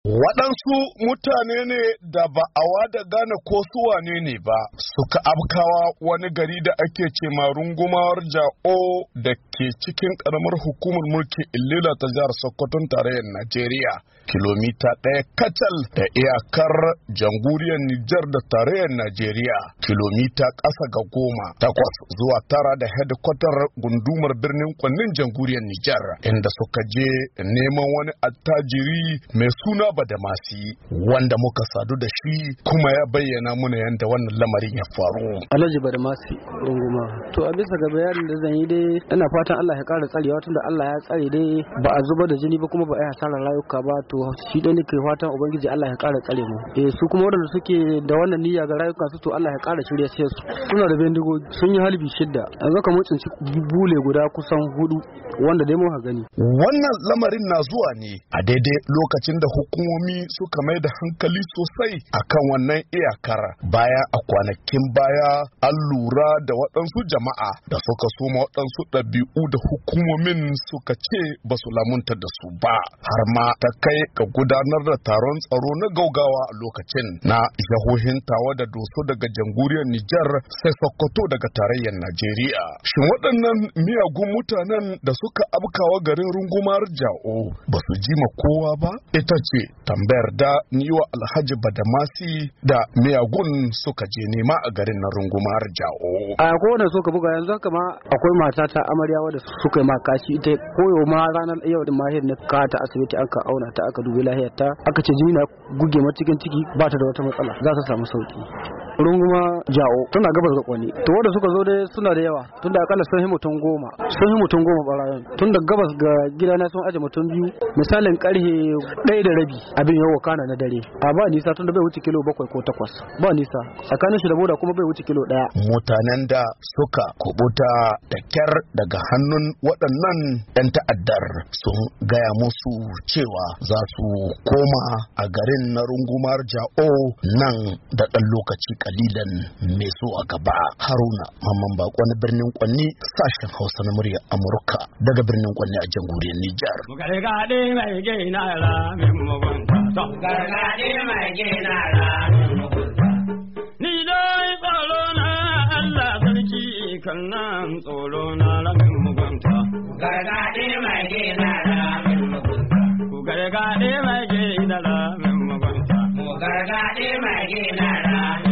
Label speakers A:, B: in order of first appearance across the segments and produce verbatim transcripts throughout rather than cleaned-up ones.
A: Waɗansu mutane ne da ba a wada gane ko su wane ne ba suka afkawa wani gari da ake ce ma rungumar Ja'o da ke cikin ƙaramar hukumar mulkin Illela ta jihar Sokoton tarayyar Najeriya, kilomita ɗaya kacal da iyakar jamhuriyar Nijar da tarayyar Najeriya, kilomita ƙasa ga goma takwas zuwa tara da hedikwatar gundumar birnin Kwannin jamhuriyar Nijar, inda suka je neman wani attajiri mai suna Badamasi wanda muka sadu da shi kuma ya bayyana muna yadda wannan lamarin ya faru.
B: Alhaji Badamasi runguma. To a bisa ga bayanin da zan yi dai ina fatan Allah ya ƙara tsarewa tunda Allah ya tsare dai ba a zuba da jini ba kuma ba a yi hasarar rayuka ba, to shi dai nake fatan ubangiji Allah ya ƙara tsare mu. Eh su kuma waɗanda suke da wannan niyya ga rayuka su to Allah ya ƙara shirye su. Suna da bindigogi sun yi halbi shidda. Yanzu kamar tsinci bule guda kusan hudu wanda dai mun gani.
A: Wannan lamarin na zuwa ne a daidai lokacin da hukumomi suka mai da hankali sosai akan wannan iyakar baya a kwanakin baya an lura da waɗansu jama'a da suka soma waɗansu ɗabi'u da hukumomin suka ce ba su lamunta da su ba, har ma ta kai ga gudanar da taron tsaro na gaugawa a lokacin na jihohin Tawa da Doso daga jamhuriyar Nijar sai Sokoto daga tarayyar Najeriya. Shin waɗannan miyagun mutanen da suka abkawa garin rungumar Ja'o ba su ji ma kowa ba? Ita ce tambayar da ni wa Alhaji Badamasi da miyagun suka je nema a garin na rungumar Ja'o.
B: A kowane suka buga yanzu haka ma akwai mata ta amarya wadda suka yi ma kashi ita koyo ma ranar yau din mahir na ka ta asibiti aka auna ta aka dubi lahiyar ta aka ce jini na guge mata cikin ciki ba ta da wata matsala za ta samu sauki. Runguma Ja'o tana gabas ga Kwani, to wanda suka zo dai suna da yawa tunda akalla sun yi mutum goma sun yi mutum goma barayin tunda gabas ga gidana sun aje mutum biyu misalin karhe ɗaya da rabi abin yawa kana na dare a ba nisa tunda bai wuce kilo bakwai ko takwas ba nisa tsakanin shi da boda kuma bai wuce kilo ɗaya.
A: Mutanen da suka kubuta da kyar daga hannun waɗannan ɗan ta'addar sun gaya musu cewa za su koma a garin na rungumar Ja'o nan da ɗan lokaci kalilan mai so a gaba. Haruna Mamman Bako na birnin Kwanni, sashen Hausa na muryar Amurka daga birnin Kwanni a jamhuriyar Nijar.
C: Gargaɗe mai gina ra min mugunta. Gargaɗe mai gina ra min mugunta. Ni dai tsoro na Allah sarki kan nan tsoro na ra min mugunta. Gargaɗe mai gina ra min mugunta. Ku gargaɗe mai gina ra min mugunta. Mu gargaɗe mai gina ra min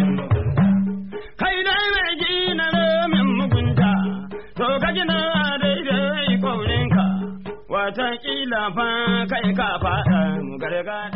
C: wataƙila fa kai ka faɗa mu gargaɗi.